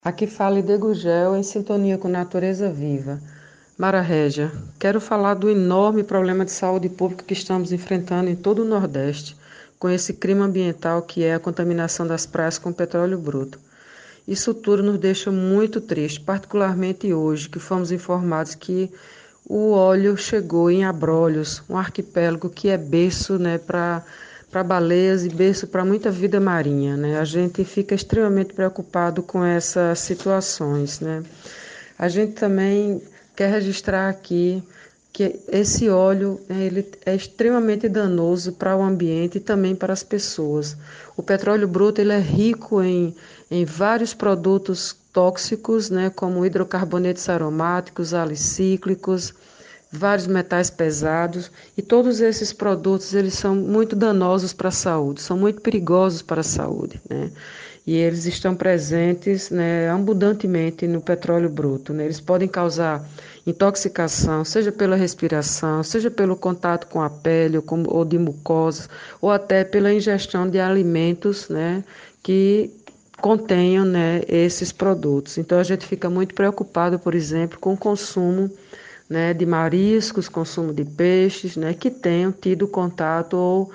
Aqui fala Idegugel em sintonia com Natureza Viva. Mara Régia, quero falar do enorme problema de saúde pública que estamos enfrentando em todo o Nordeste, com esse crime ambiental que é a contaminação das praias com petróleo bruto. Isso tudo nos deixa muito tristes, particularmente hoje, que fomos informados que o óleo chegou em Abrolhos, um arquipélago que é berço, para baleias e berço para muita vida marinha, né? A gente fica extremamente preocupado com essas situações, né? A gente também quer registrar aqui que esse óleo ele é extremamente danoso para o ambiente e também para as pessoas. O petróleo bruto ele é rico em vários produtos tóxicos, né, como hidrocarbonetos aromáticos, alicíclicos, vários metais pesados, e todos esses produtos eles são muito danosos para a saúde, são muito perigosos para a saúde, né? E eles estão presentes, né, abundantemente no petróleo bruto, né? Eles podem causar intoxicação, seja pela respiração, seja pelo contato com a pele ou de mucosas, ou até pela ingestão de alimentos, né, que contenham, né, esses produtos. Então a gente fica muito preocupado, por exemplo, com o consumo, né, de mariscos, consumo de peixes, né, que tenham tido contato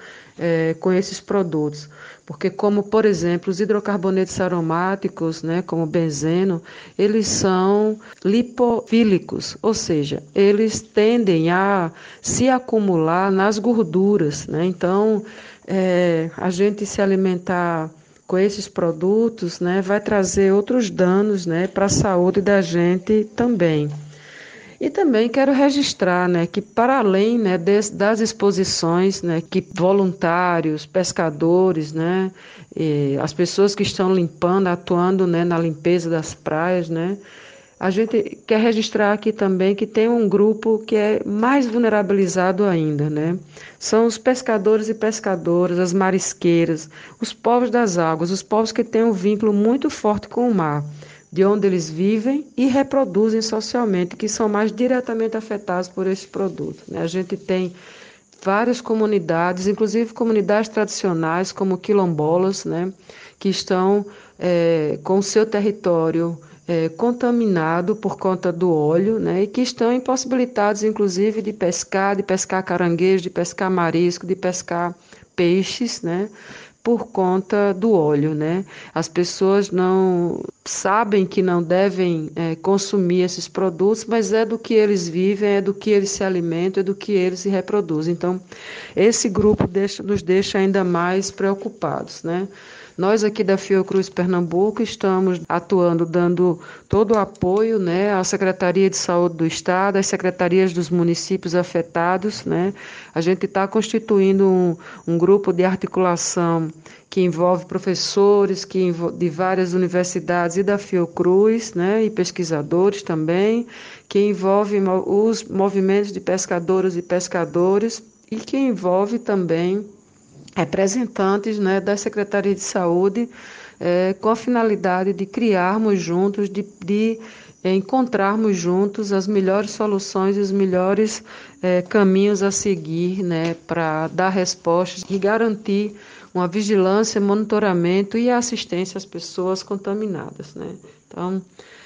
com esses produtos. Porque como, por exemplo, os hidrocarbonetos aromáticos, né, como o benzeno, eles são lipofílicos, ou seja, eles tendem a se acumular nas gorduras, né? Então, a gente se alimentar com esses produtos, né, vai trazer outros danos, né, para a saúde da gente também. E também quero registrar, né, que para além, né, das exposições, né, que voluntários, pescadores, né, as pessoas que estão limpando, atuando, né, na limpeza das praias, né, a gente quer registrar aqui também que tem um grupo que é mais vulnerabilizado ainda, né? São os pescadores e pescadoras, as marisqueiras, os povos das águas, os povos que têm um vínculo muito forte com o mar, de onde eles vivem e reproduzem socialmente, que são mais diretamente afetados por esse produto, né? A gente tem várias comunidades, inclusive comunidades tradicionais como quilombolas, né, que estão com o seu território contaminado por conta do óleo, né, e que estão impossibilitados, inclusive, de pescar caranguejo, de pescar marisco, de pescar peixes, né, por conta do óleo, né? As pessoas não sabem que não devem consumir esses produtos, mas é do que eles vivem, é do que eles se alimentam, é do que eles se reproduzem. Então, esse grupo nos deixa ainda mais preocupados, né? Nós aqui da Fiocruz Pernambuco estamos atuando, dando todo o apoio, né, à Secretaria de Saúde do Estado, às secretarias dos municípios afetados, né? A gente está constituindo um grupo de articulação que envolve professores de várias universidades e da Fiocruz, né, e pesquisadores também, que envolve os movimentos de pescadoras e pescadores e que envolve também representantes, né, da Secretaria de Saúde, com a finalidade de criarmos juntos, de encontrarmos juntos as melhores soluções e os melhores caminhos a seguir, né, para dar respostas e garantir uma vigilância, monitoramento e assistência às pessoas contaminadas, né? Então,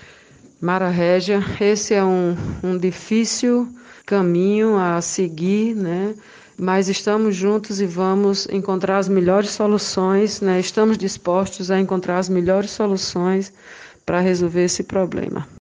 Mara Régia, esse é um difícil caminho a seguir, né? Mas estamos juntos e vamos encontrar as melhores soluções, né? Estamos dispostos a encontrar as melhores soluções para resolver esse problema.